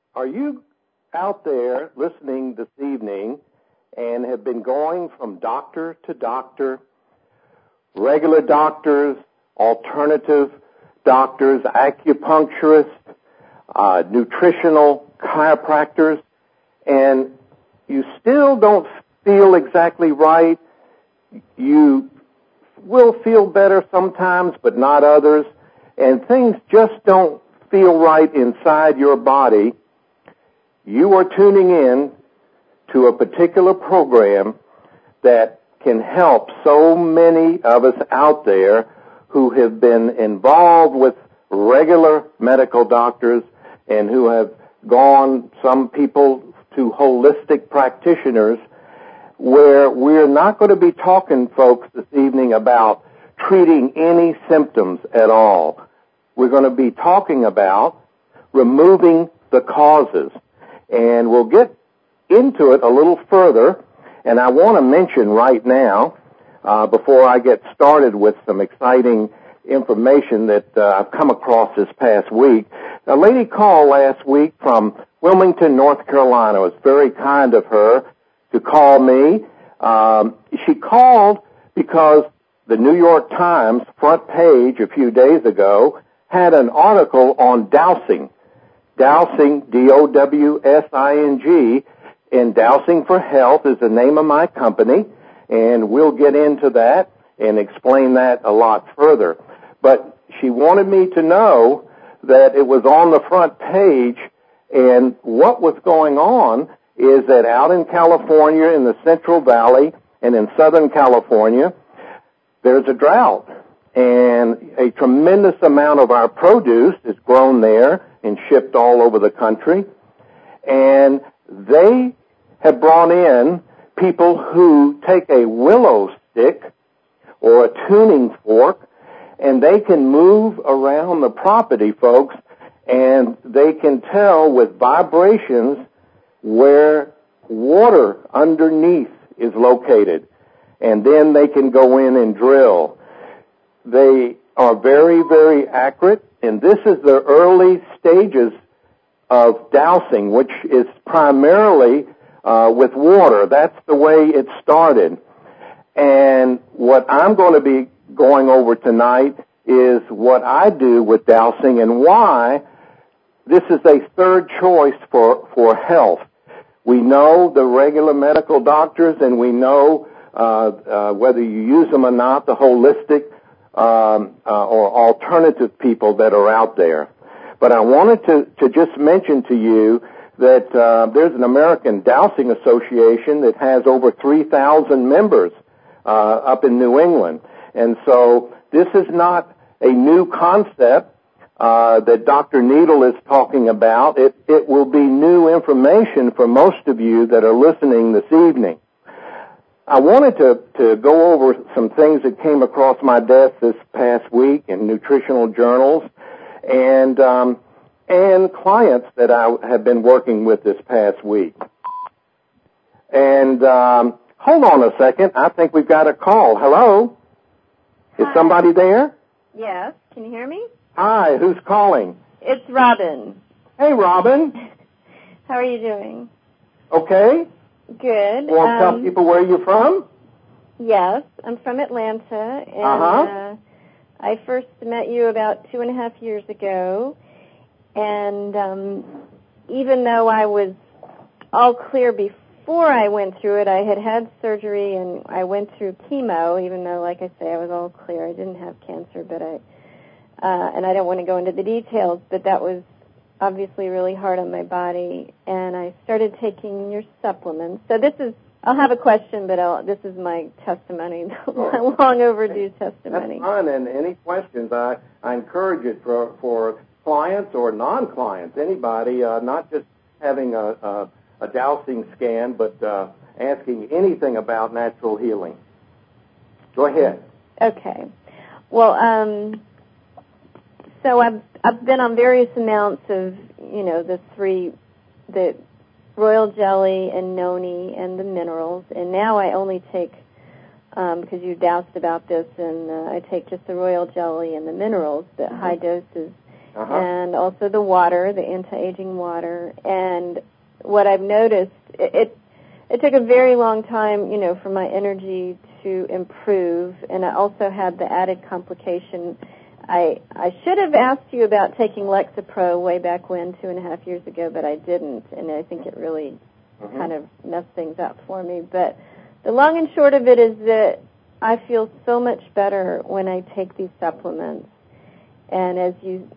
Are you out there listening this evening and have been going from doctor to doctor, regular doctors, alternative doctors, acupuncturists, nutritional chiropractors, and you still don't feel exactly right? You will feel better sometimes, but not others, and things just don't feel right inside your body. You are tuning in to a particular program that can help so many of us out there who have been involved with regular medical doctors and who have gone, some people, to holistic practitioners, where we're not going to be talking, folks, this evening about treating any symptoms at all. We're going to be talking about removing the causes. And we'll get into it a little further, and I want to mention right now, before I get started with some exciting information that I've come across this past week. A lady called last week from Wilmington, North Carolina. It was very kind of her to call me. She called because the New York Times front page a few days ago had an article on dowsing. Dowsing, D-O-W-S-I-N-G, and Dowsing for Health is the name of my company, and we'll get into that and explain that a lot further. But she wanted me to know that it was on the front page, and what was going on is that out in California, in the Central Valley, and in Southern California, there's a drought, and a tremendous amount of our produce is grown there and shipped all over the country. And they have brought in people who take a willow stick or a tuning fork, and they can move around the property, folks, and they can tell with vibrations where water underneath is located. And then they can go in and drill. They are very, very accurate, and this is the early stages of dowsing, which is primarily with water. That's the way it started. And what I'm going to be going over tonight is what I do with dowsing and why this is a third choice for health. We know the regular medical doctors, and we know whether you use them or not, the holistic or alternative people that are out there. But I wanted to just mention to you that there's an American Dowsing Association that has over 3,000 members up in New England. And so this is not a new concept that Dr. Needle is talking about. It will be new information for most of you that are listening this evening. I wanted to go over some things that came across my desk this past week in nutritional journals and clients that I have been working with this past week. And hold on a second. I think we've got a call. Hello? Is somebody there? Yes. Can you hear me? Hi. Who's calling? It's Robin. Hey, Robin. How are you doing? Okay. Good. Want to tell people where you're from? Yes. I'm from Atlanta, and I first met you about 2.5 years ago, and even though I was all clear before I went through it, I had surgery, and I went through chemo, even though, like I say, I was all clear. I didn't have cancer, but and I don't want to go into the details, but that was obviously really hard on my body, and I started taking your supplements. So I'll have a question, but this is my testimony, my long overdue testimony. That's fine, and any questions, I encourage it for clients or non-clients, anybody, not just having a dowsing scan, but asking anything about natural healing. Go ahead. Okay. Well, so I've been on various amounts of, the royal jelly and noni and the minerals, and now I only take, because you doused about this, and I take just the royal jelly and the minerals, the high doses. and also the water, the anti-aging water. And what I've noticed, it took a very long time, for my energy to improve, and I also had the added complication. I should have asked you about taking Lexapro way back when, 2.5 years ago, but I didn't, and I think it really kind of messed things up for me. But the long and short of it is that I feel so much better when I take these supplements. And as you've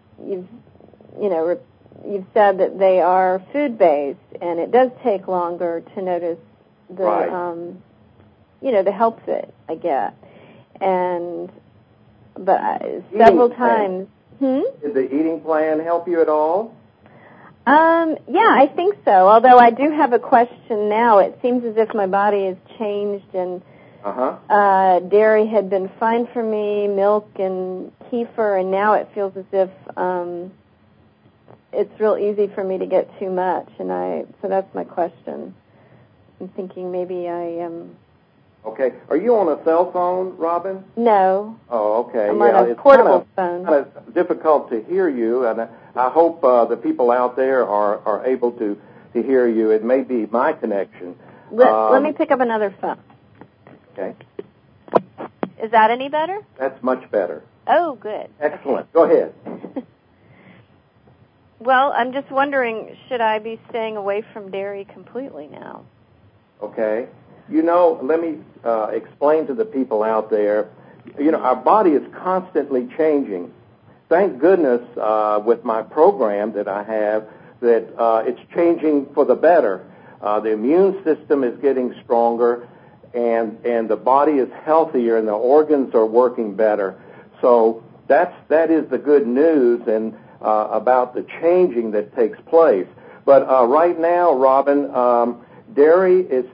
said that they are food-based, and it does take longer to notice the, the help that I get. But several times. Did the eating plan help you at all? Yeah, I think so. Although I do have a question now. It seems as if my body has changed, and dairy had been fine for me, milk and kefir, and now it feels as if it's real easy for me to get too much. And so that's my question. I'm thinking maybe I am. Okay. Are you on a cell phone, Robin? No. Oh, okay. I'm on a portable phone. It's kind of difficult to hear you, and I hope the people out there are able to hear you. It may be my connection. Let me pick up another phone. Okay. Is that any better? That's much better. Oh, good. Excellent. Okay. Go ahead. Well, I'm just wondering, should I be staying away from dairy completely now? Okay. Let me explain to the people out there, our body is constantly changing. Thank goodness with my program that I have that it's changing for the better. The immune system is getting stronger, and the body is healthier, and the organs are working better. So that is the good news and about the changing that takes place. But right now, Robin, dairy is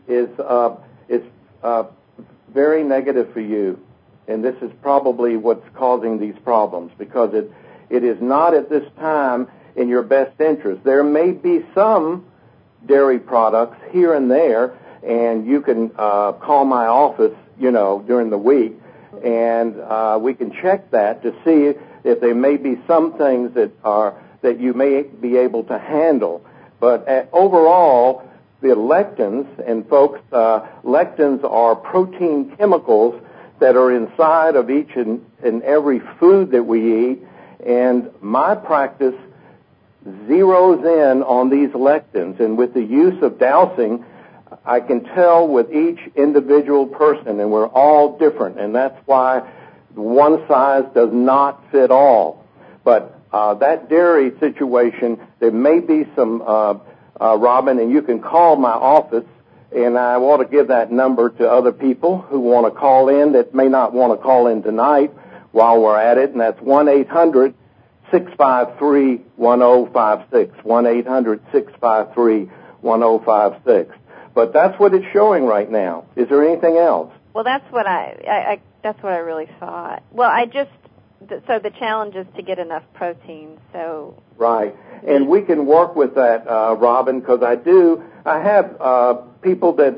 very negative for you, and this is probably what's causing these problems, because it is not at this time in your best interest. There may be some dairy products here and there, and you can call my office, during the week, and we can check that to see if there may be some things that you may be able to handle. But overall, the lectins, and folks, lectins are protein chemicals that are inside of each and every food that we eat, and my practice zeroes in on these lectins, and with the use of dowsing, I can tell with each individual person, and we're all different, and that's why one size does not fit all. But that dairy situation, there may be some Robin, and you can call my office, and I want to give that number to other people who want to call in that may not want to call in tonight while we're at it, and that's 1-800-653-1056, 1-800-653-1056. But that's what it's showing right now. Is there anything else? Well, that's what I really thought. Well, so the challenge is to get enough protein. So right, and we can work with that, Robin, because I have people that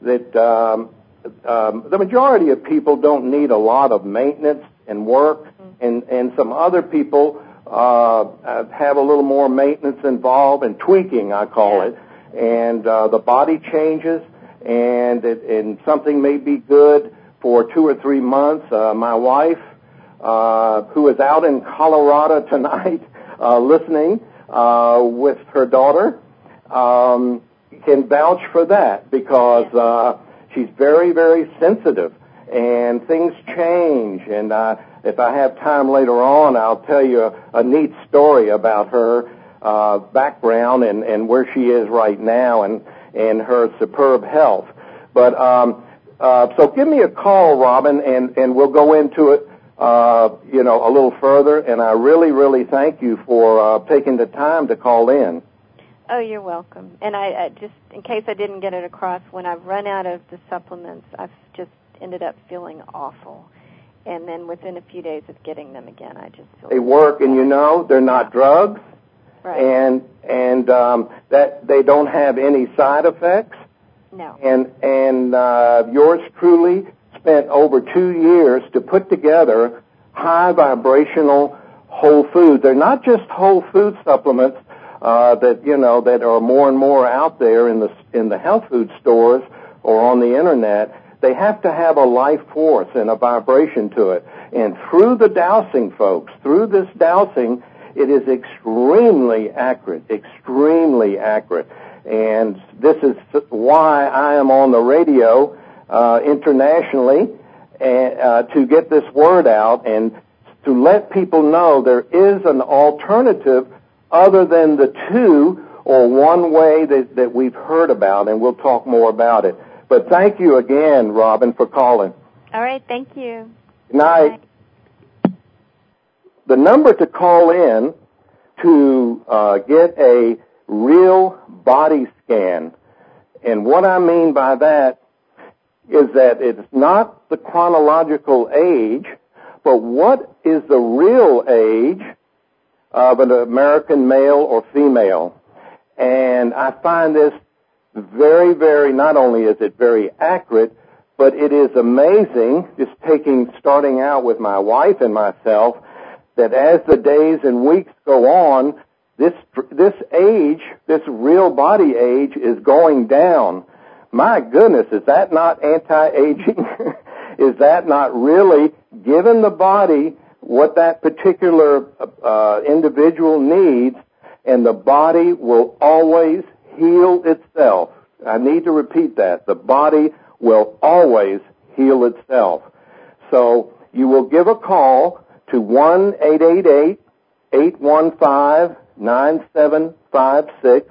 the majority of people don't need a lot of maintenance and work, and some other people have a little more maintenance involved and tweaking, I call it, and the body changes, and something may be good for 2 or 3 months. My wife, who is out in Colorado tonight listening with her daughter, can vouch for that, because she's very, very sensitive, and things change. And if I have time later on, I'll tell you a neat story about her background and where she is right now and her superb health. But so give me a call, Robin, and we'll go into it a little further, and I really, really thank you for taking the time to call in. Oh, you're welcome. And I just, in case I didn't get it across, when I've run out of the supplements, I've just ended up feeling awful. And then within a few days of getting them again, I just feel... They work, and they're not drugs, right. and that they don't have any side effects. No. And yours truly spent over 2 years to put together high vibrational, whole foods. They're not just whole food supplements that are more and more out there in the health food stores or on the internet. They have to have a life force and a vibration to it. And through the dowsing, folks, through this dowsing, it is extremely accurate. And this is why I am on the radio internationally to get this word out and to let people know there is an alternative other than the two or one way that we've heard about, and we'll talk more about it. But thank you again, Robin, for calling. All right, thank you. Good night. The number to call in to get a real body scan, and what I mean by that is that it's not the chronological age, but what is the real age of an American male or female. And I find this very, very, not only is it very accurate, but it is amazing, just starting out with my wife and myself, that as the days and weeks go on, this age, this real body age, is going down. My goodness, is that not anti-aging? Is that not really giving the body what that particular individual needs, and the body will always heal itself? I need to repeat that. The body will always heal itself. So you will give a call to 1-888-815-9756,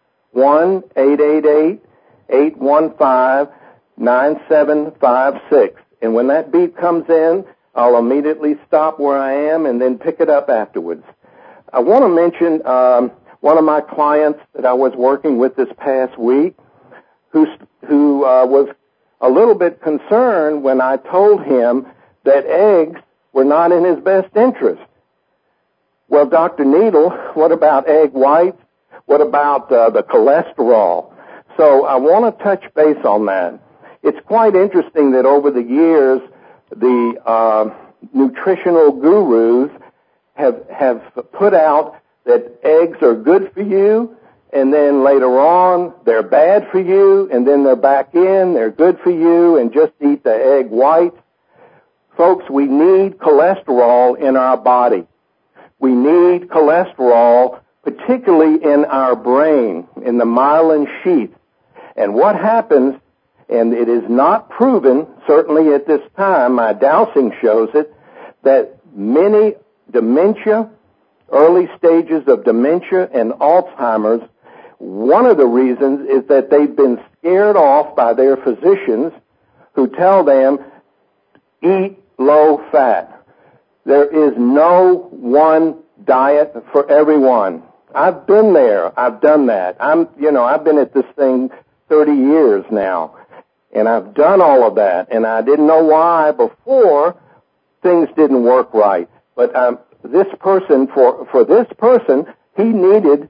1-888-815-9756. And when that beep comes in, I'll immediately stop where I am and then pick it up afterwards. I want to mention one of my clients that I was working with this past week who was a little bit concerned when I told him that eggs were not in his best interest. Well, Dr. Needle, what about egg whites? What about the cholesterol? So I want to touch base on that. It's quite interesting that over the years, the nutritional gurus have put out that eggs are good for you, and then later on, they're bad for you, and then they're back in, they're good for you, and just eat the egg whites. Folks, we need cholesterol in our body. We need cholesterol, particularly in our brain, in the myelin sheath. And what happens, and it is not proven, certainly at this time, my dowsing shows it, that many dementia, early stages of dementia and Alzheimer's, one of the reasons is that they've been scared off by their physicians who tell them, eat low fat. There is no one diet for everyone. I've been there. I've done that. I've been at this thing 30 years now, and I've done all of that, and I didn't know why before things didn't work right. But this person, for this person, he needed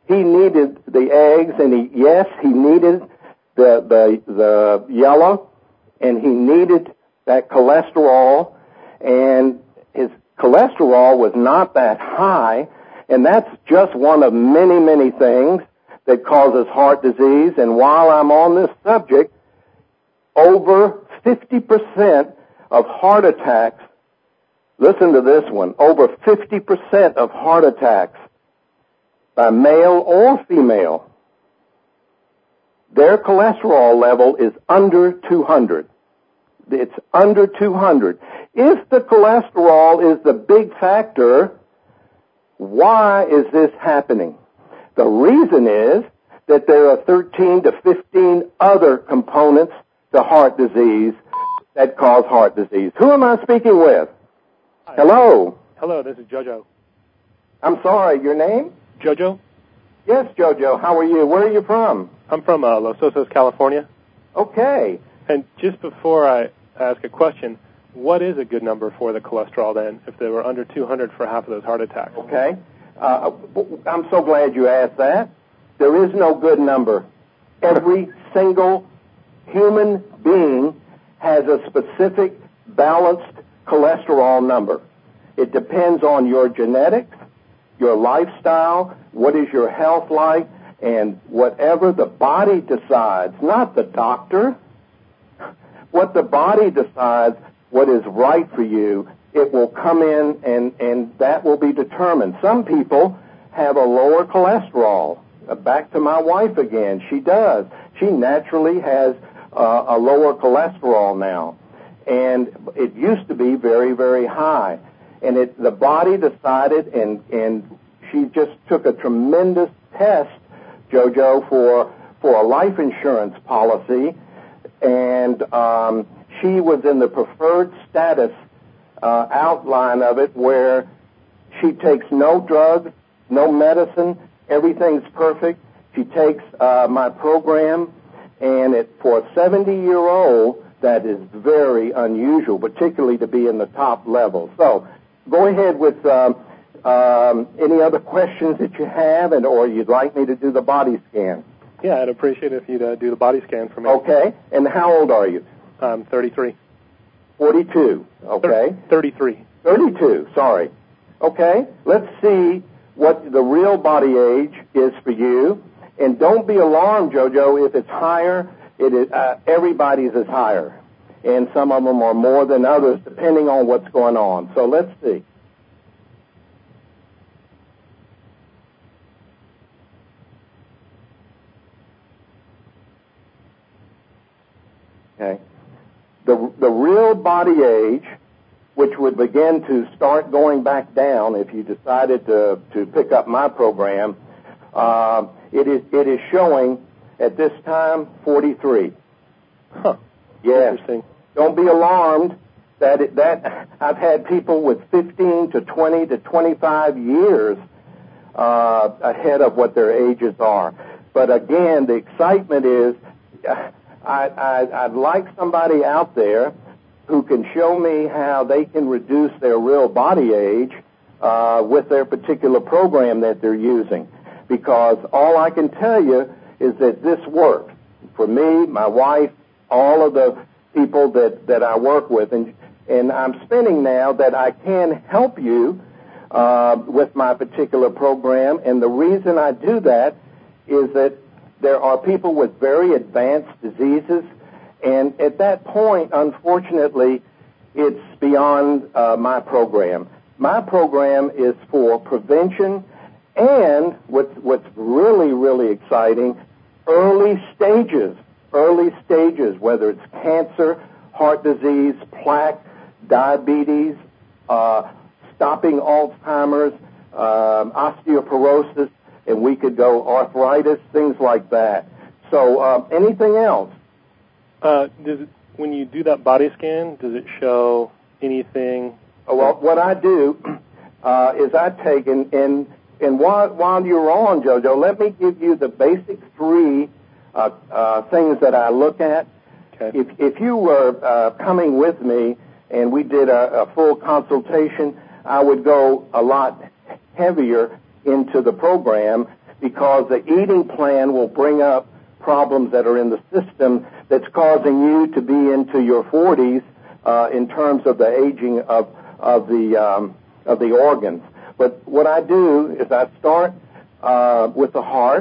the eggs, and he needed the yellow, and he needed that cholesterol, and his cholesterol was not that high, and that's just one of many, many things that causes heart disease. And while I'm on this subject, over 50% of heart attacks, listen to this one, over 50% of heart attacks by male or female, their cholesterol level is under 200. It's under 200. If the cholesterol is the big factor, why is this happening? The reason is that there are 13 to 15 other components to heart disease that cause heart disease. Who am I speaking with? Hi. Hello. Hello, this is Jojo. I'm sorry, your name? Jojo? Yes, Jojo. How are you? Where are you from? I'm from Los Osos, California. Okay. And just before I ask a question, what is a good number for the cholesterol then, if they were under 200 for half of those heart attacks? Okay. I'm so glad you asked that. There is no good number. Every single human being has a specific balanced cholesterol number. It depends on your genetics, your lifestyle, what is your health like, and whatever the body decides, not the doctor, what the body decides what is right for you, it will come in and that will be determined. Some people have a lower cholesterol. Back to my wife again. She does. She naturally has a lower cholesterol now. And it used to be very, very high. And the body decided, and she just took a tremendous test, JoJo, for a life insurance policy, and she was in the preferred status outline of it, where she takes no drugs, no medicine, everything's perfect. She takes my program, and for a 70-year-old, that is very unusual, particularly to be in the top level. So go ahead with any other questions that you have, or you'd like me to do the body scan. Yeah, I'd appreciate it if you'd do the body scan for me. Okay. And how old are you? I'm 33. 42. Okay. 33. 32, sorry. Okay. Let's see what the real body age is for you. And don't be alarmed, JoJo, if it's higher. Everybody's is higher. And some of them are more than others, depending on what's going on. So let's see. Okay. The real body age, which would begin to start going back down if you decided to pick up my program, it is showing at this time 43. Huh. Yes. Interesting. Don't be alarmed that I've had people with 15 to 20 to 25 years ahead of what their ages are. But again, the excitement is I'd like somebody out there who can show me how they can reduce their real body age with their particular program that they're using. Because all I can tell you is that this works. For me, my wife, all of the people that I work with, and I'm spinning now that I can help you with my particular program. And the reason I do that is that there are people with very advanced diseases, and at that point, unfortunately, it's beyond my program. My program is for prevention and what's really, really exciting, early stages, whether it's cancer, heart disease, plaque, diabetes, stopping Alzheimer's, osteoporosis, and we could go arthritis, things like that. So anything else? When you do that body scan, does it show anything? Well, what I do is I take, and while you're on, JoJo, let me give you the basic three things that I look at. Okay. If you were coming with me and we did a full consultation, I would go a lot heavier into the program, because the eating plan will bring up problems that are in the system that's causing you to be into your 40s in terms of the aging of the organs. But what I do is I start with the heart,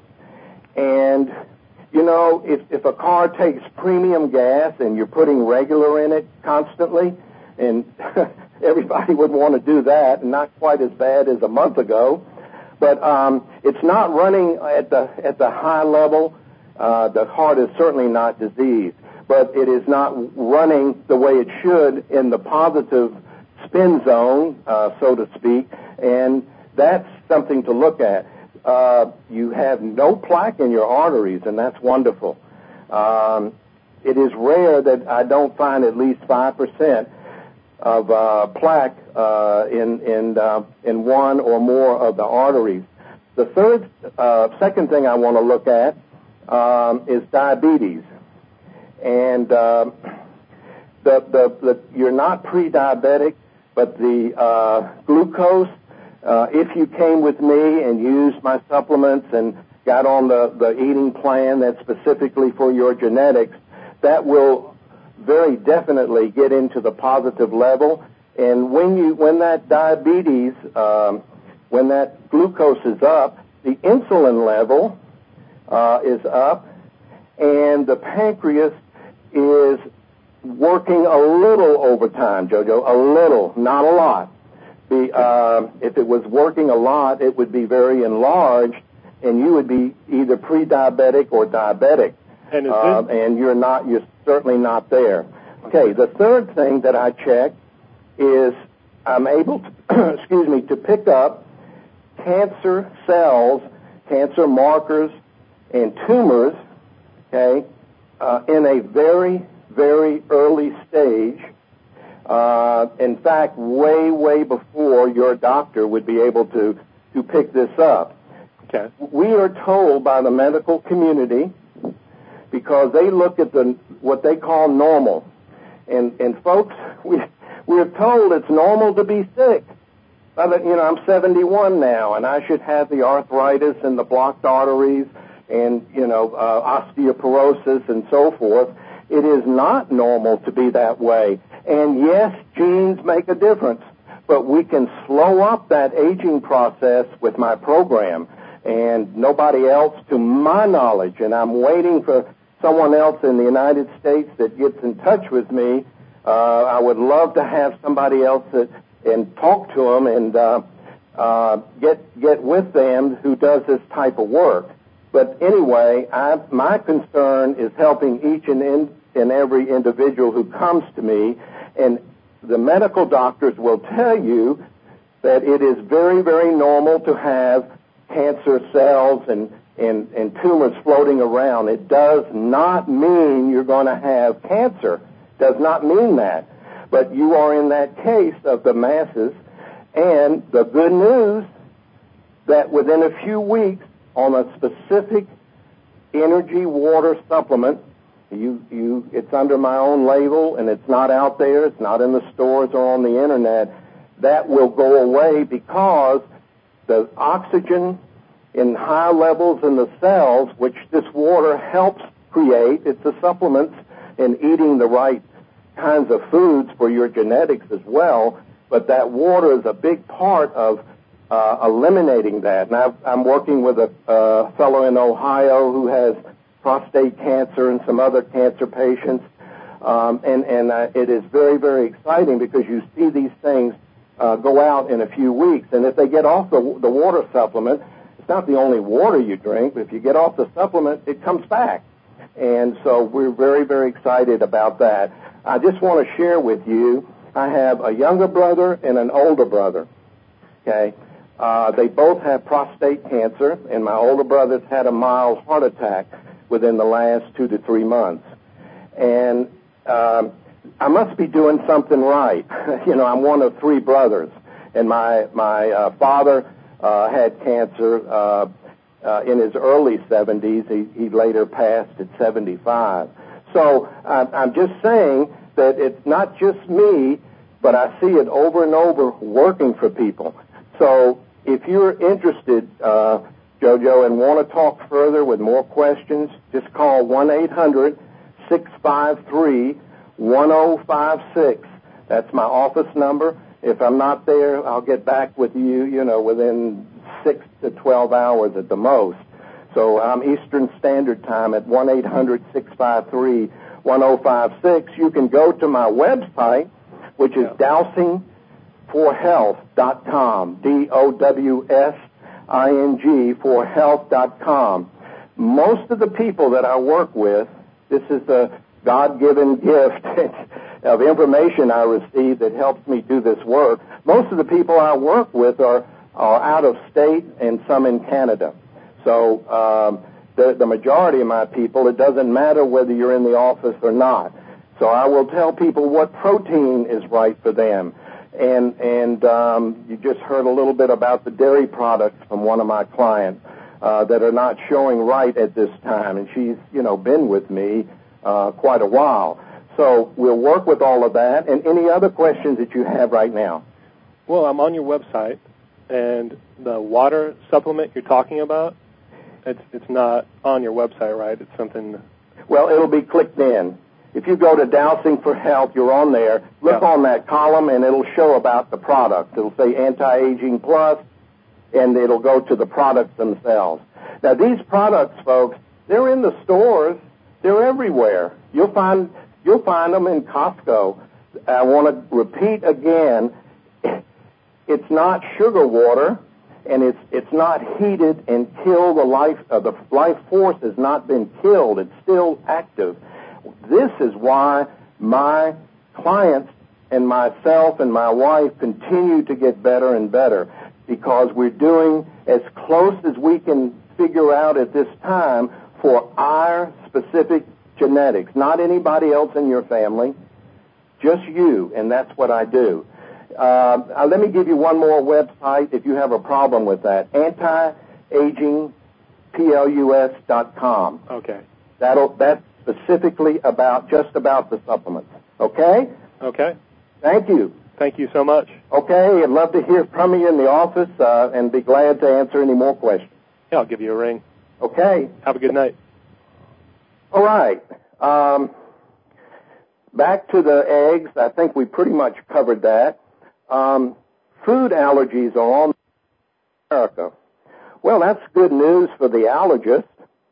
and you know, if a car takes premium gas and you're putting regular in it constantly, and everybody would want to do that, and not quite as bad as a month ago, but it's not running at the high level. The heart is certainly not diseased, but it is not running the way it should in the positive spin zone, so to speak, and that's something to look at. You have no plaque in your arteries, and that's wonderful. It is rare that I don't find at least 5% of plaque in one or more of the arteries. The second thing I want to look at is diabetes, and you're not pre-diabetic, but the glucose. If you came with me and used my supplements and got on the eating plan that's specifically for your genetics, that will very definitely get into the positive level. And when that diabetes, when that glucose is up, the insulin level is up, and the pancreas is working a little overtime, Jojo, a little, not a lot. If it was working a lot, it would be very enlarged, and you would be either pre-diabetic or diabetic. And you're certainly not there. Okay, the third thing that I check is I'm able to, to pick up cancer cells, cancer markers, and tumors, okay, in a very, very early stage. In fact, way before your doctor would be able to pick this up. Okay. We are told by the medical community, because they look at what they call normal. And folks, we're told it's normal to be sick. I'm 71 now, and I should have the arthritis and the blocked arteries and, osteoporosis and so forth. It is not normal to be that way. And yes, genes make a difference, but we can slow up that aging process with my program. And nobody else, to my knowledge, and I'm waiting for someone else in the United States that gets in touch with me. I would love to have somebody else and talk to them and get with them who does this type of work. But anyway, my concern is helping each and every individual who comes to me, and the medical doctors will tell you that it is very, very normal to have cancer cells and tumors floating around. It does not mean you're going to have cancer. Does not mean that. But you are in that case of the masses. And the good news that within a few weeks on a specific energy water supplement, it's under my own label and it's not out there, it's not in the stores or on the internet, that will go away because the oxygen in high levels in the cells, which this water helps create, it's the supplements and eating the right kinds of foods for your genetics as well, but that water is a big part of eliminating that. And I'm working with a fellow in Ohio who has prostate cancer and some other cancer patients, and it is very, very exciting because you see these things go out in a few weeks. And if they get off the water supplement, it's not the only water you drink, but if you get off the supplement, it comes back. And so we're very, very excited about that. I just want to share with you, I have a younger brother and an older brother, okay? They both have prostate cancer, and my older brother's had a mild heart attack within the last 2 to 3 months. And I must be doing something right. I'm one of 3 brothers, and my father had cancer in his early 70s. He later passed at 75. So I'm just saying that it's not just me, but I see it over and over working for people. So if you're interested, Jojo, and want to talk further with more questions, just call 1-800-653-1056. That's my office number. If I'm not there, I'll get back with you, within 6 to 12 hours at the most. So I'm Eastern Standard Time at 1-800-653-1056. You can go to my website, which is dowsingforhealth.com, DOWSING for health.com. Most of the people that I work with, this is the God-given gift of information I receive that helps me do this work. Most of the people I work with are out of state and some in Canada. So the majority of my people, it doesn't matter whether you're in the office or not. So I will tell people what protein is right for them. And you just heard a little bit about the dairy products from one of my clients that are not showing right at this time. And she's, been with me quite a while. So we'll work with all of that. And any other questions that you have right now? Well, I'm on your website, and the water supplement you're talking about, it's not on your website, right? It's something... Well, it'll be clicked in. If you go to Dowsing for Health, you're on there. Look on that column, and it'll show about the product. It'll say Anti-Aging Plus, and it'll go to the products themselves. Now, these products, folks, they're in the stores. They're everywhere. You'll find them in Costco. I want to repeat again, it's not sugar water, and it's not heated and kill the life force has not been killed. It's still active. This is why my clients and myself and my wife continue to get better and better, because we're doing as close as we can figure out at this time for our specific genetics, not anybody else in your family, just you, and that's what I do. Let me give you one more website if you have a problem with that. Antiagingplus.com. Okay. That's specifically about the supplements. Okay? Okay. Thank you. Thank you so much. Okay, I'd love to hear from you in the office and be glad to answer any more questions. Yeah, I'll give you a ring. Okay. Have a good night. All right. Back to the eggs. I think we pretty much covered that. Food allergies are on America. Well, that's good news for the allergist.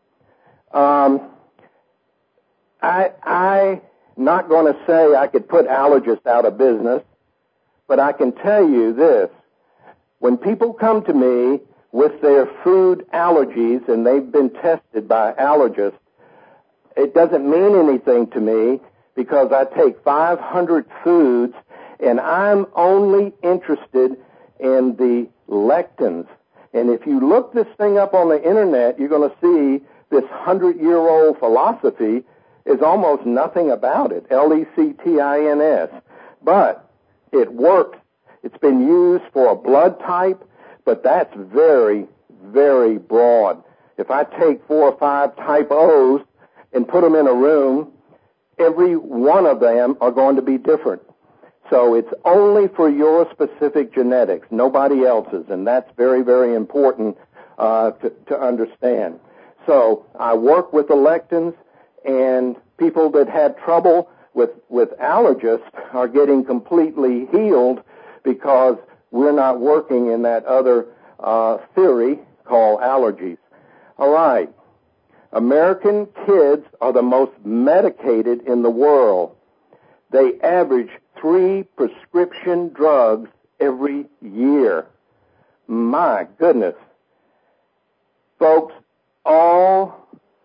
I'm not going to say I could put allergists out of business, but I can tell you this. When people come to me with their food allergies and they've been tested by allergists, it doesn't mean anything to me because I take 500 foods and I'm only interested in the lectins. And if you look this thing up on the internet, you're going to see this 100-year-old philosophy is almost nothing about it, Lectins. But it works. It's been used for a blood type, but that's very, very broad. If I take 4 or 5 type O's and put them in a room, every one of them are going to be different. So it's only for your specific genetics, nobody else's, and that's very, very important to understand. So I work with the lectins, and people that had trouble with allergists are getting completely healed because we're not working in that other theory called allergies. All right. American kids are the most medicated in the world. They average 3 prescription drugs every year. My goodness. Folks, all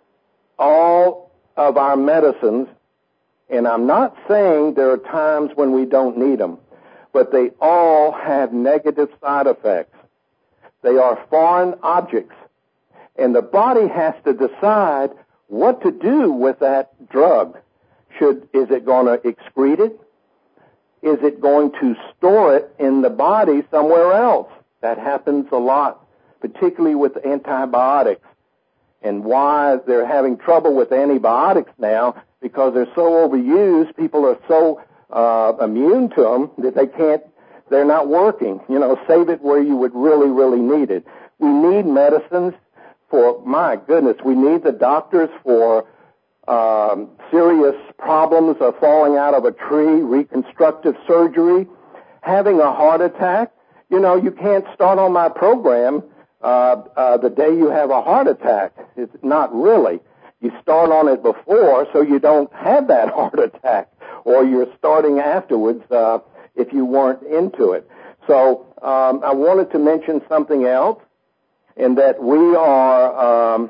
of our medicines, and I'm not saying there are times when we don't need them, but they all have negative side effects. They are foreign objects, and the body has to decide what to do with that drug. Is it going to excrete it? Is it going to store it in the body somewhere else? That happens a lot, particularly with antibiotics. And why they're having trouble with antibiotics now, because they're so overused, people are so immune to them that they're not working. Save it where you would really, really need it. We need medicines for, my goodness, we need the doctors for serious problems of falling out of a tree, reconstructive surgery, having a heart attack. You can't start on my program the day you have a heart attack. It's not really. You start on it before so you don't have that heart attack, or you're starting afterwards if you weren't into it. So I wanted to mention something else, in that we are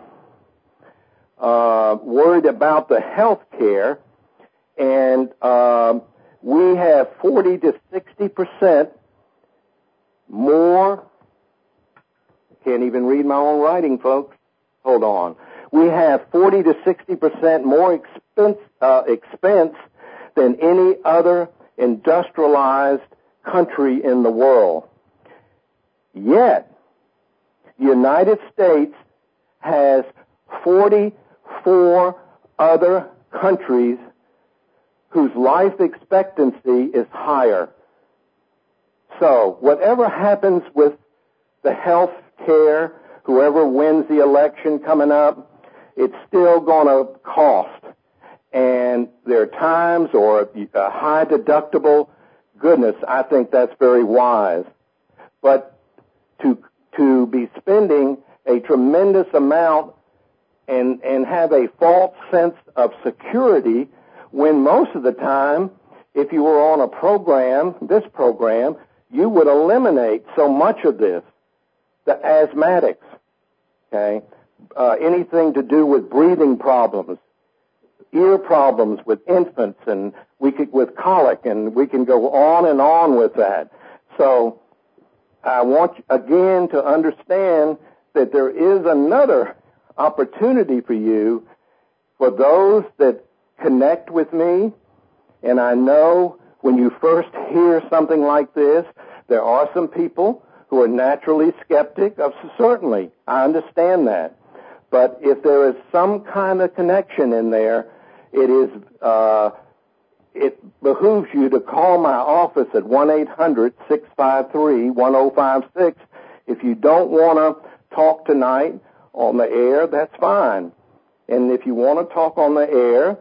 worried about the health care, and we have 40 to 60% more. Can't even read my own writing, folks. Hold on. We have 40 to 60% more expense than any other industrialized country in the world. Yet, the United States has 44 other countries whose life expectancy is higher. So, whatever happens with the health care, whoever wins the election coming up, it's still going to cost. and there are times or a high deductible, goodness, I think that's very wise. But to be spending a tremendous amount and have a false sense of security when most of the time, if you were on a program, this program, you would eliminate so much of this. The asthmatics, okay, anything to do with breathing problems, ear problems with infants, and with colic, and we can go on and on with that. So I want again to understand that there is another opportunity for you, for those that connect with me. And I know when you first hear something like this, there are some people who are naturally skeptic of, certainly, I understand that. But if there is some kind of connection in there, it behooves you to call my office at 1-800-653-1056. If you don't want to talk tonight on the air, that's fine. And if you want to talk on the air,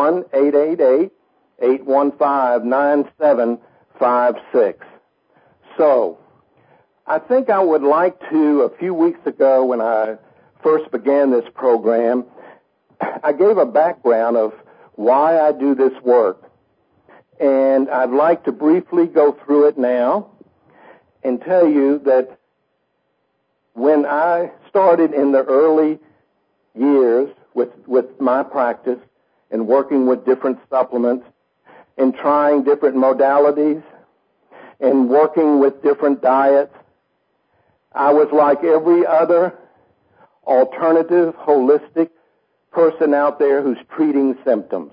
1-888-815-9756. So, I think I would like to, a few weeks ago when I first began this program, I gave a background of why I do this work. And I'd like to briefly go through it now and tell you that when I started in the early years with my practice and working with different supplements and trying different modalities and working with different diets, I was like every other alternative, holistic person out there who's treating symptoms.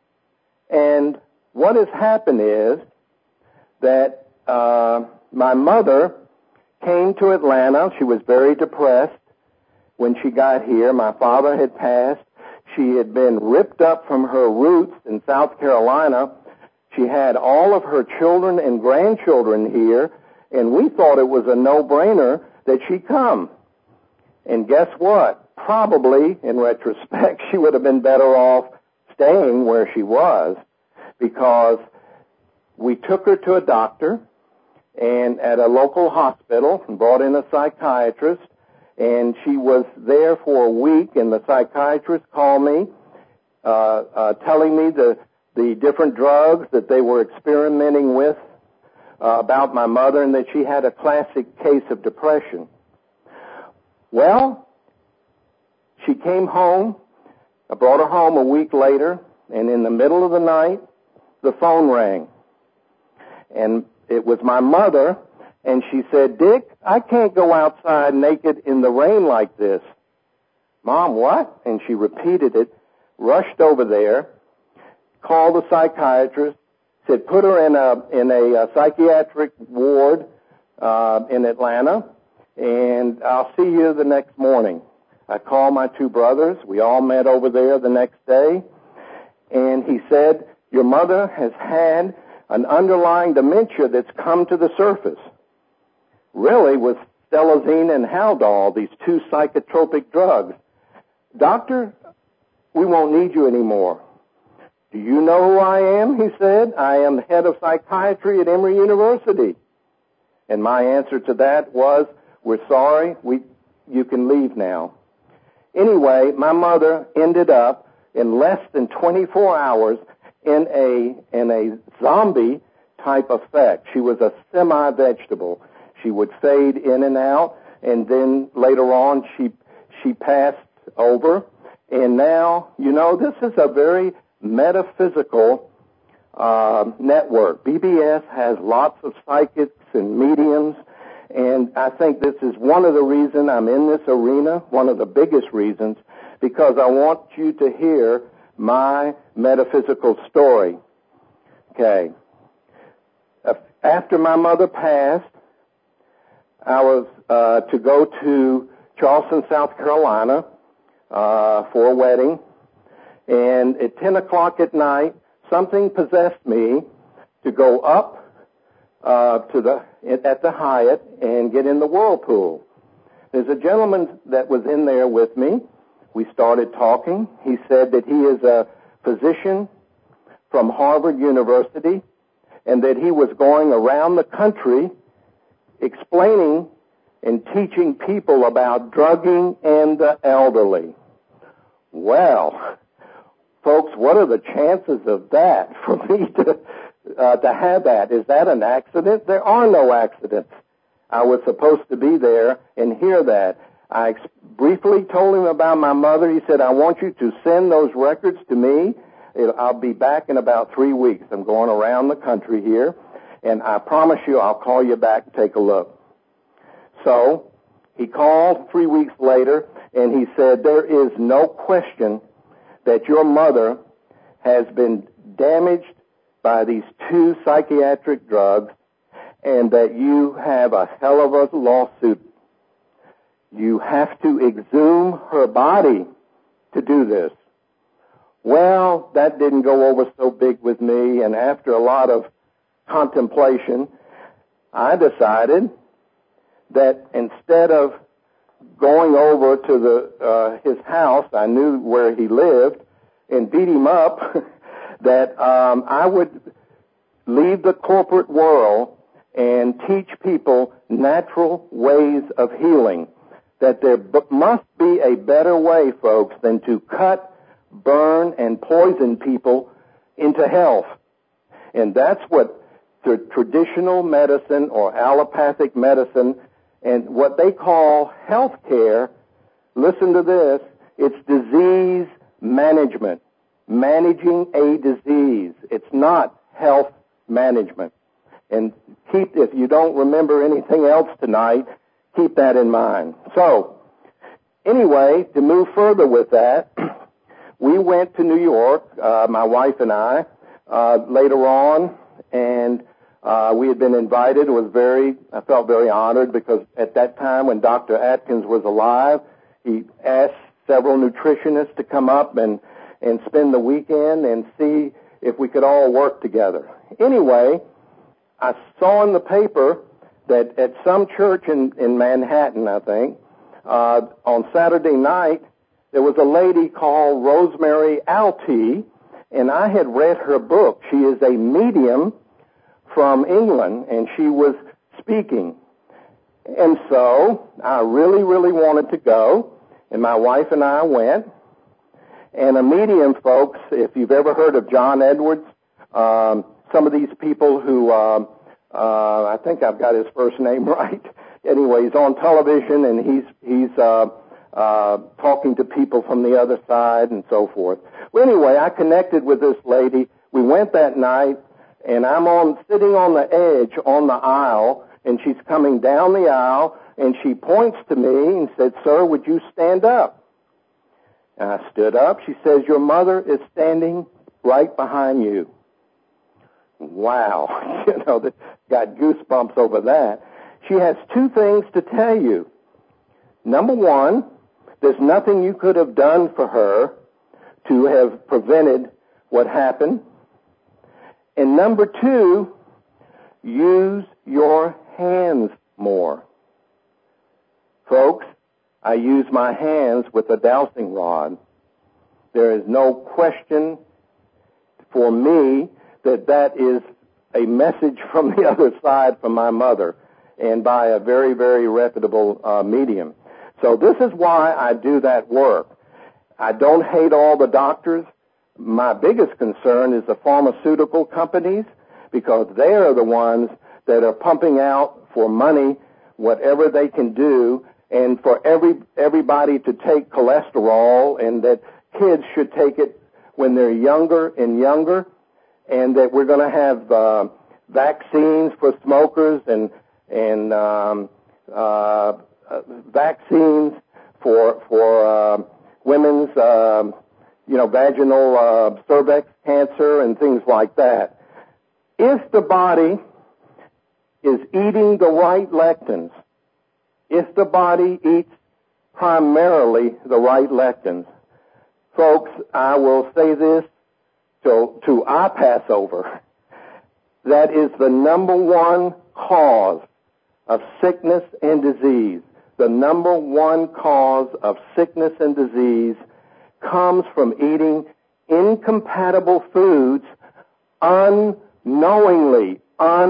And what has happened is that my mother came to Atlanta. She was very depressed when she got here. My father had passed. She had been ripped up from her roots in South Carolina. She had all of her children and grandchildren here, and we thought it was a no-brainer that she come. And guess what? Probably, in retrospect, she would have been better off staying where she was, because we took her to a doctor and at a local hospital and brought in a psychiatrist, and she was there for a week, and the psychiatrist called me telling me the different drugs that they were experimenting with about my mother, and that she had a classic case of depression. Well, she came home. I brought her home a week later, and in the middle of the night, the phone rang. And it was my mother, and she said, "Dick, I can't go outside naked in the rain like this." "Mom, what?" And she repeated it, rushed over there, called the psychiatrist, said, "Put her in a psychiatric ward in Atlanta, and I'll see you the next morning." I called my two brothers. We all met over there the next day. And he said, "Your mother has had an underlying dementia that's come to the surface." Really, with Stelazine and Haldol, these two psychotropic drugs. "Doctor, we won't need you anymore." "Do you know who I am?" he said. "I am the head of psychiatry at Emory University." And my answer to that was, "We're sorry, you can leave now." Anyway, my mother ended up in less than 24 hours in a zombie type effect. She was a semi-vegetable. She would fade in and out, and then later on she passed over. And now, this is a very metaphysical network. BBS has lots of psychics and mediums, and I think this is one of the reasons I'm in this arena, one of the biggest reasons, because I want you to hear my metaphysical story. Okay. After my mother passed, I was to go to Charleston, South Carolina for a wedding, and at 10 o'clock at night, something possessed me to go up at the Hyatt and get in the whirlpool. There's a gentleman that was in there with me. We started talking. He said that he is a physician from Harvard University, and that he was going around the country explaining and teaching people about drugging and the elderly. Well, folks, what are the chances of that for me to have that? Is that an accident? There are no accidents. I was supposed to be there and hear that. I briefly told him about my mother. He said, I want you to send those records to me. I'll be back in about 3 weeks. I'm going around the country here, and I promise you I'll call you back and take a look. So he called 3 weeks later, and he said, there is no question that your mother has been damaged by these 2 psychiatric drugs, and that you have a hell of a lawsuit. You have to exhume her body to do this. Well, that didn't go over so big with me, and after a lot of contemplation, I decided that instead of going over to his house, I knew where he lived, and beat him up, that I would leave the corporate world and teach people natural ways of healing. That there must be a better way, folks, than to cut, burn, and poison people into health. And that's what the traditional medicine or allopathic medicine and what they call health care, listen to this, it's disease management. Managing a disease. It's not health management. And if you don't remember anything else tonight, keep that in mind. So, anyway, to move further with that, we went to New York, my wife and I, later on, and we had been invited. I felt very honored because at that time when Dr. Atkins was alive, he asked several nutritionists to come up and spend the weekend and see if we could all work together. Anyway, I saw in the paper that at some church in Manhattan, I think, on Saturday night, there was a lady called Rosemary Alty, and I had read her book. She is a medium from England, and she was speaking. And so I really, really wanted to go, and my wife and I went. And a medium, folks, if you've ever heard of John Edwards, some of these people who, I think I've got his first name right. Anyway, he's on television and he's talking to people from the other side and so forth. Well, anyway, I connected with this lady. We went that night, and I'm sitting on the edge on the aisle, and she's coming down the aisle, and she points to me and said, "Sir, would you stand up?" And I stood up. She says, "Your mother is standing right behind you." Wow. Got goosebumps over that. She has 2 things to tell you. Number 1, there's nothing you could have done for her to have prevented what happened. And number 2, use your hands more. Folks, I use my hands with a dowsing rod. There is no question for me that is a message from the other side from my mother, and by a very, very reputable medium. So this is why I do that work. I don't hate all the doctors. My biggest concern is the pharmaceutical companies, because they are the ones that are pumping out for money whatever they can do, and for everybody to take cholesterol, and that kids should take it when they're younger and younger, and that we're going to have vaccines for smokers and vaccines for women's vaginal cervix cancer and things like that. If the body is eating the right lectins, if the body eats primarily the right lectins, folks, I will say this to our Passover, that is the number 1 cause of sickness and disease. The number 1 cause of sickness and disease comes from eating incompatible foods unknowingly.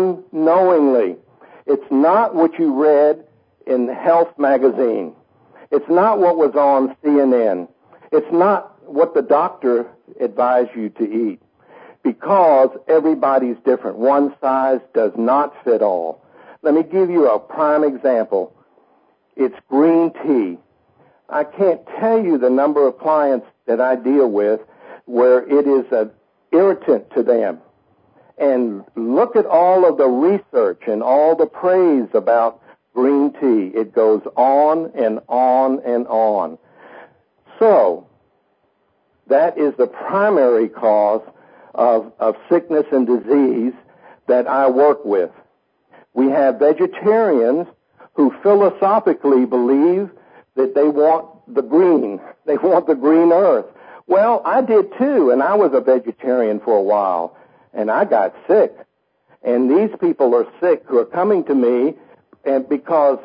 It's not what you read in the Health magazine. It's not what was on CNN. It's not what the doctor advised you to eat, because everybody's different. One size does not fit all. Let me give you a prime example. It's green tea. I can't tell you the number of clients that I deal with where it is an irritant to them. And look at all of the research and all the praise about green tea. It goes on and on and on. So, that is the primary cause of sickness and disease that I work with. We have vegetarians who philosophically believe that they want the green. They want the green earth. Well, I did too, and I was a vegetarian for a while, and I got sick. And these people are sick who are coming to me, and because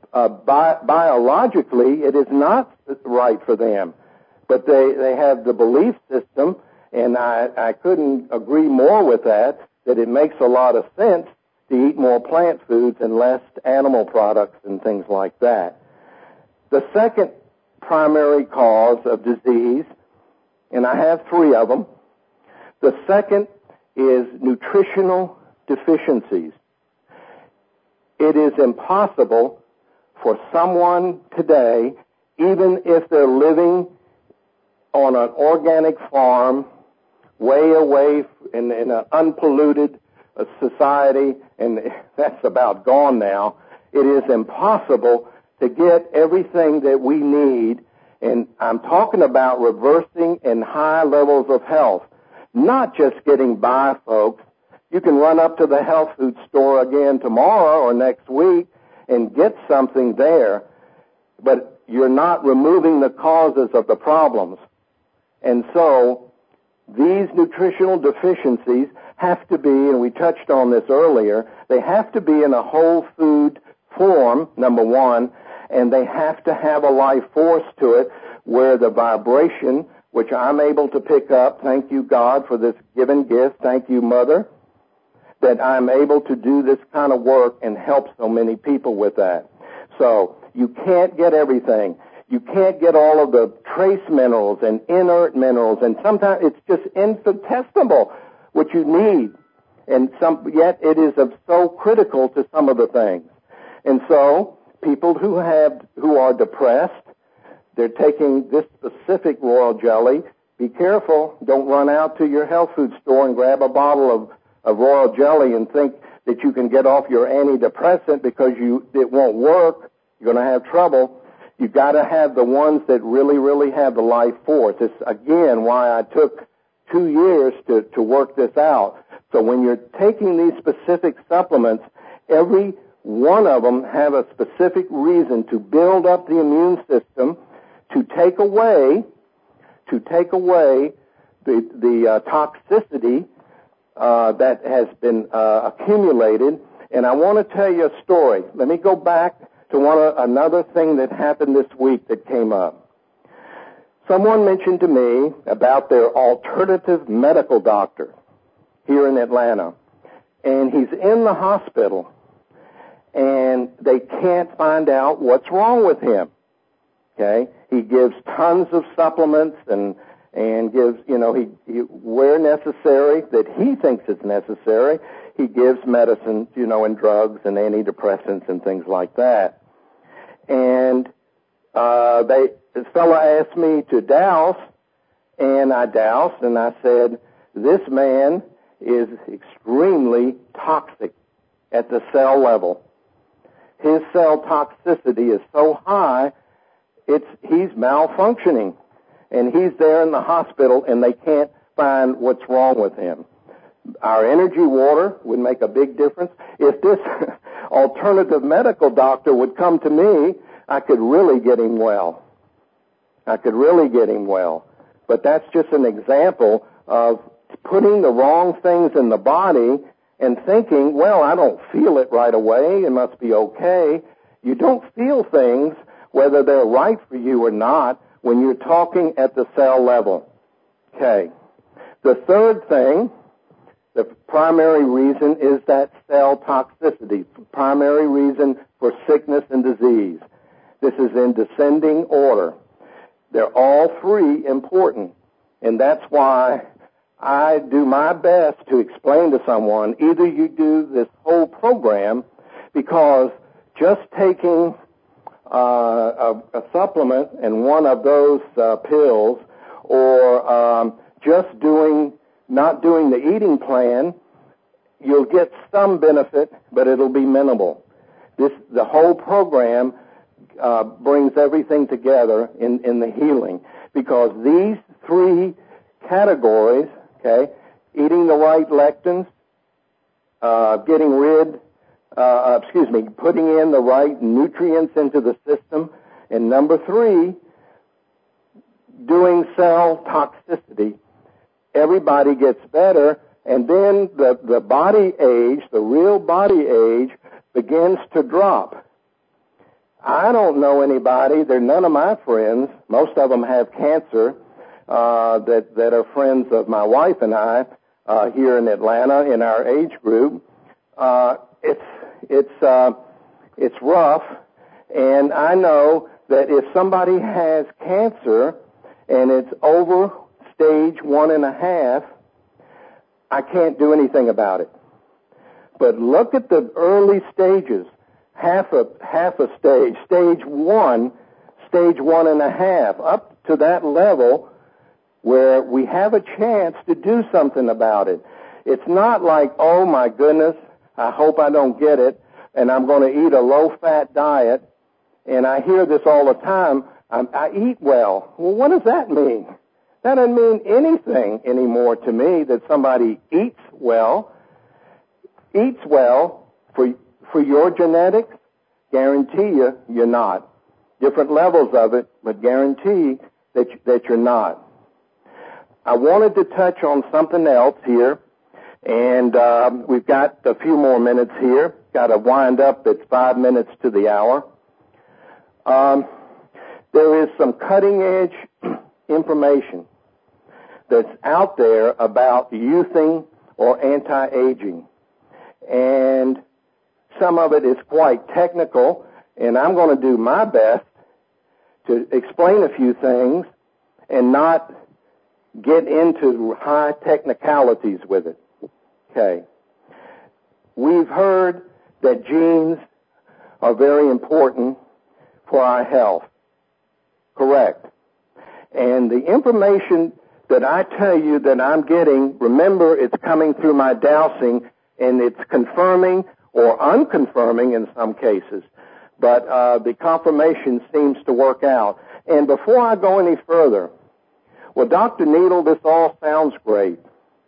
biologically it is not right for them. But they have the belief system, and I couldn't agree more with that it makes a lot of sense to eat more plant foods and less animal products and things like that. The second primary cause of disease, and I have 3 of them, the second is nutritional deficiencies. It is impossible for someone today, even if they're living on an organic farm, way away in an unpolluted society, and that's about gone now, it is impossible to get everything that we need, and I'm talking about reversing in high levels of health, not just getting by, folks. You can run up to the health food store again tomorrow or next week and get something there, but you're not removing the causes of the problems. And so, these nutritional deficiencies have to be, and we touched on this earlier, they have to be in a whole food form, number one, and they have to have a life force to it where the vibration, which I'm able to pick up, thank you God for this given gift, thank you Mother, that I'm able to do this kind of work and help so many people with that. So, you can't get everything. You can't get all of the trace minerals and inert minerals, and sometimes it's just infinitesimal what you need. And yet it is so critical to some of the things. And so, people who are depressed, they're taking this specific royal jelly. Be careful. Don't run out to your health food store and grab a bottle of royal jelly and think that you can get off your antidepressant because it won't work. You're going to have trouble. You've got to have the ones that really, really have the life force. It's, again, why I took 2 years to work this out. So when you're taking these specific supplements, every one of them have a specific reason to build up the immune system, to take away the toxicity that has been accumulated. And I want to tell you a story. Let me go back to another thing that happened this week that came up. Someone mentioned to me about their alternative medical doctor here in Atlanta, and he's in the hospital, and they can't find out what's wrong with him. Okay? He gives tons of supplements and gives, where necessary, that he thinks is necessary, he gives medicine, and drugs and antidepressants and things like that. And this fellow asked me to douse, and I doused, and I said, this man is extremely toxic at the cell level. His cell toxicity is so high, he's malfunctioning. And he's there in the hospital, and they can't find what's wrong with him. Our energy water would make a big difference. If this alternative medical doctor would come to me, I could really get him well. But that's just an example of putting the wrong things in the body and thinking, well, I don't feel it right away, it must be okay. You don't feel things, whether they're right for you or not, when you're talking at the cell level. Okay. The third thing, the primary reason, is that cell toxicity, primary reason for sickness and disease. This is in descending order. They're all three important, and that's why I do my best to explain to someone, either you do this whole program, because just taking a supplement and one of those pills, or just not doing the eating plan, you'll get some benefit, but it'll be minimal. The whole program brings everything together in the healing, because these three categories, okay, eating the right lectins, putting in the right nutrients into the system, and number three, doing cell toxicity, everybody gets better, and then the body age, the real body age, begins to drop. I don't know anybody, they're none of my friends, most of them have cancer, that are friends of my wife and I, here in Atlanta in our age group. It's rough, and I know that if somebody has cancer and it's over stage 1.5, I can't do anything about it. But look at the early stages, half a stage, stage 1, stage 1.5, up to that level where we have a chance to do something about it. It's not like, oh my goodness, I hope I don't get it, and I'm going to eat a low-fat diet, and I hear this all the time, I eat well. Well, what does that mean? That doesn't mean anything anymore to me that somebody eats well. Eats well for your genetics, guarantee you're not. Different levels of it, but guarantee that you're not. I wanted to touch on something else here, and we've got a few more minutes here. Got to wind up at 5 minutes to the hour. There is some cutting-edge information that's out there about youthing or anti-aging, and some of it is quite technical, and I'm going to do my best to explain a few things and not get into high technicalities with it. Okay. We've heard that genes are very important for our health. Correct. And the information that I tell you that I'm getting, remember, it's coming through my dowsing, and it's confirming or unconfirming in some cases. But the confirmation seems to work out. And before I go any further, well, Dr. Needle, this all sounds great.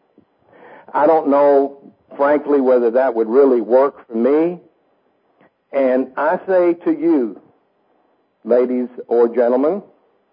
I don't know, frankly, whether that would really work for me. And I say to you, ladies or gentlemen,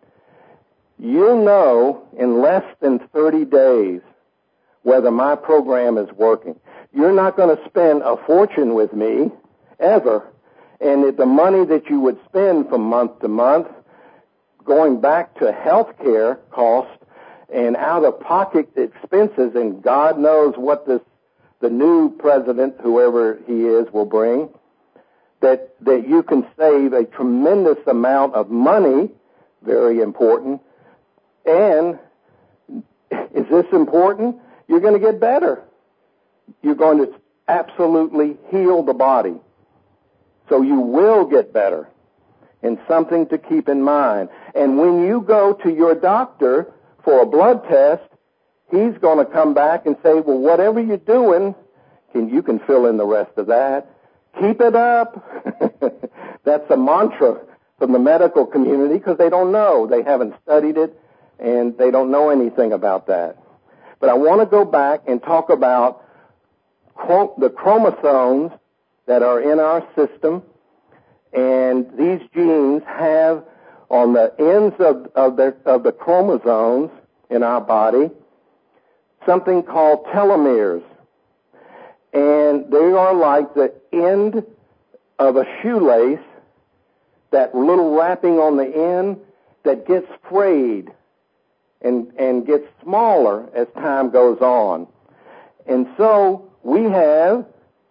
you'll know in less than 30 days whether my program is working. You're not going to spend a fortune with me, ever. And the money that you would spend from month to month, going back to health care costs and out-of-pocket expenses, and God knows what the new president, whoever he is, will bring, that you can save a tremendous amount of money, very important. And is this important? You're going to get better. You're going to absolutely heal the body. So you will get better. And something to keep in mind. And when you go to your doctor for a blood test, he's going to come back and say, well, whatever you're doing, you can fill in the rest of that. Keep it up. That's a mantra from the medical community because they don't know. They haven't studied it, and they don't know anything about that. But I want to go back and talk about the chromosomes that are in our system, and these genes have on the ends of the chromosomes in our body something called telomeres. And they are like the end of a shoelace, that little wrapping on the end that gets frayed and gets smaller as time goes on. And so we have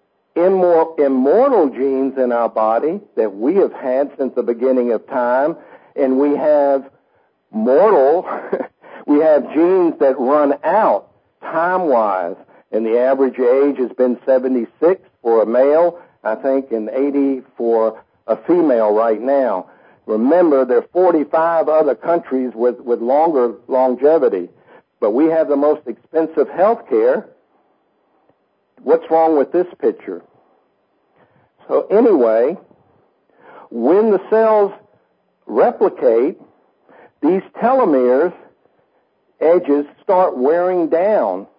immortal genes in our body that we have had since the beginning of time, and we have mortal, we have genes that run out time-wise, and the average age has been 76 for a male, I think, and 80 for a female right now. Remember, there are 45 other countries with longer longevity, but we have the most expensive health care. What's wrong with this picture? So anyway, when the cells replicate, these telomeres edges start wearing down.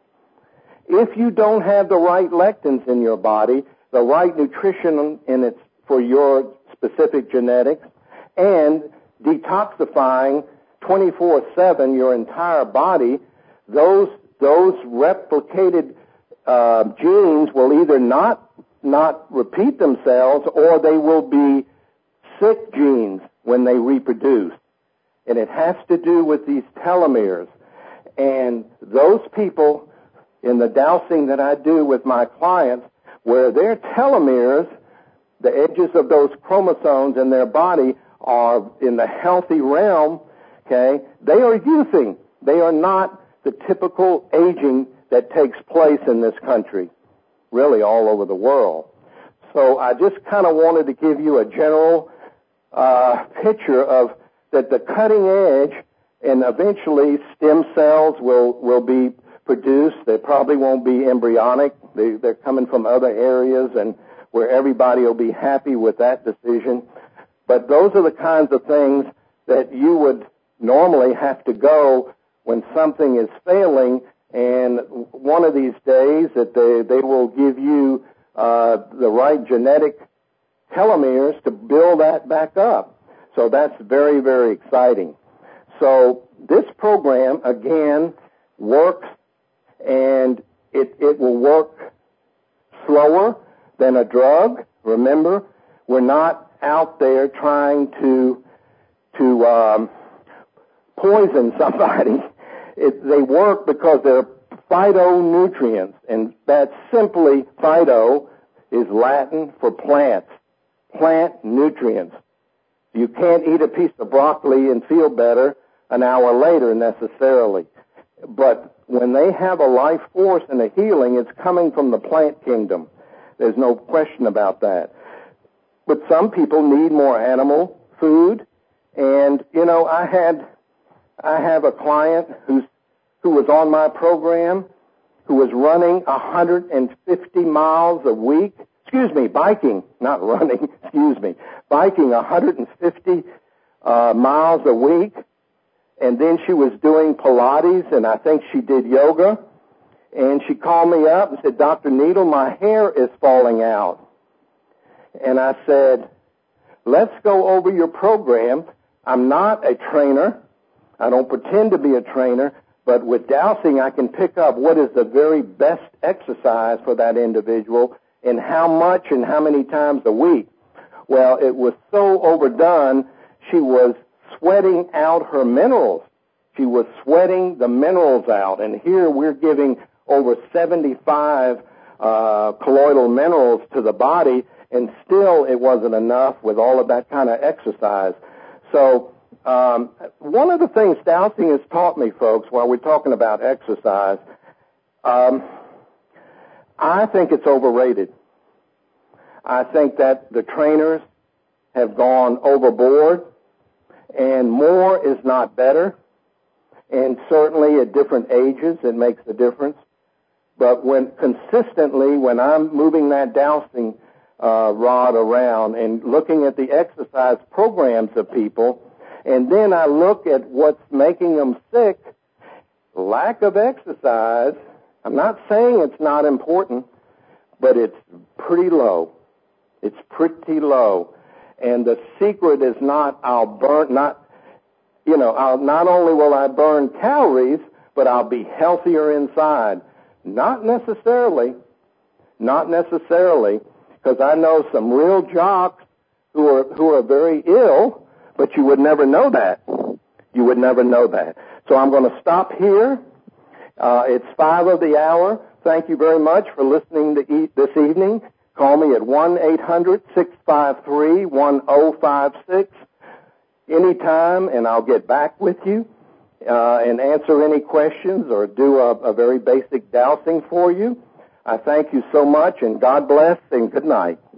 If you don't have the right lectins in your body, the right nutrition in it for your specific genetics, and detoxifying 24/7 your entire body, those replicated genes will either not repeat themselves, or they will be sick genes when they reproduce. And it has to do with these telomeres. And those people in the dowsing that I do with my clients, where their telomeres, the edges of those chromosomes in their body, are in the healthy realm, okay, they are youthing. They are not the typical aging that takes place in this country, really all over the world. So I just kind of wanted to give you a general picture of that the cutting edge, and eventually stem cells will be produced. They probably won't be embryonic. They're coming from other areas, and where everybody will be happy with that decision. But those are the kinds of things that you would normally have to go when something is failing, and one of these days that they will give you the right genetic telomeres to build that back up. So that's very, very exciting. So this program, again, works, and it will work slower than a drug. Remember, we're not out there trying to poison somebody. They work because they're phytonutrients, and that's simply, phyto is Latin for plants, plant nutrients. You can't eat a piece of broccoli and feel better an hour later necessarily. But when they have a life force and a healing, it's coming from the plant kingdom. There's no question about that. But some people need more animal food. And, you know, I have a client who was on my program, who was running 150 miles a week. Biking, not running, biking 150 miles a week. And then she was doing Pilates, and I think she did yoga. And she called me up and said, Dr. Needle, my hair is falling out. And I said, let's go over your program. I'm not a trainer. I don't pretend to be a trainer. But with dowsing, I can pick up what is the very best exercise for that individual and how much and how many times a week. Well, it was so overdone, she was sweating out her minerals. She was sweating the minerals out. And here we're giving over 75 colloidal minerals to the body, and still it wasn't enough with all of that kind of exercise. So one of the things dowsing has taught me, folks, while we're talking about exercise, I think it's overrated. I think that the trainers have gone overboard, and more is not better. And certainly at different ages, it makes a difference. But when I'm moving that dowsing rod around and looking at the exercise programs of people, and then I look at what's making them sick, lack of exercise. I'm not saying it's not important, but it's pretty low. It's pretty low. And the secret is not not only will I burn calories, but I'll be healthier inside. Not necessarily, because I know some real jocks who are very ill, but you would never know that. So I'm going to stop here. It's 5 of the hour. Thank you very much for listening this evening. Call me at 1-800-653-1056 anytime, and I'll get back with you and answer any questions or do a very basic dowsing for you. I thank you so much, and God bless, and good night.